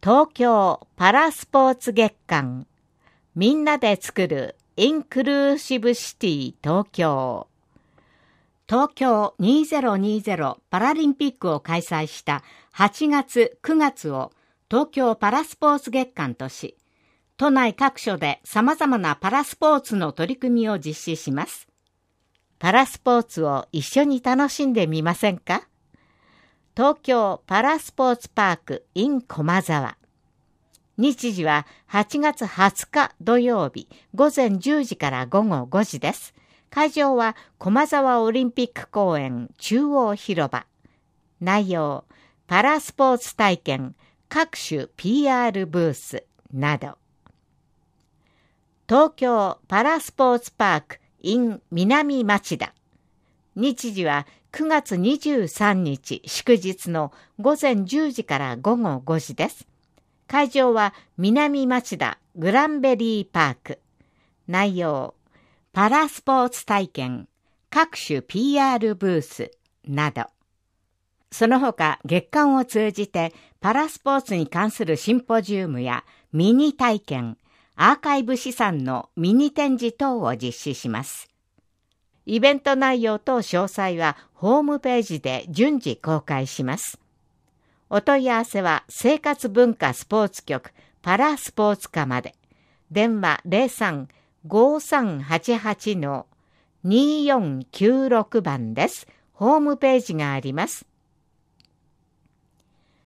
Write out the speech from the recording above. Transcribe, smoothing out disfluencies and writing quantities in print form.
東京パラスポーツ月間、みんなで作るインクルーシブシティ東京。東京2020パラリンピックを開催した8月9月を東京パラスポーツ月間とし、都内各所で様々なパラスポーツの取り組みを実施します。パラスポーツを一緒に楽しんでみませんか？東京パラスポーツパーク in 駒沢。日時は8月20日土曜日午前10時から午後5時です。会場は駒沢オリンピック公園中央広場。内容、パラスポーツ体験、各種 PR ブースなど。東京パラスポーツパーク in 南町田。日時は9月23日祝日の午前10時から午後5時です。会場は南町田グランベリーパーク。内容、パラスポーツ体験、各種 PR ブースなど。その他月間を通じてパラスポーツに関するシンポジウムやミニ体験、アーカイブ資産のミニ展示等を実施します。イベント内容と詳細はホームページで順次公開します。お問い合わせは生活文化スポーツ局パラスポーツ課まで。電話 03-5388-2496 番です。ホームページがあります。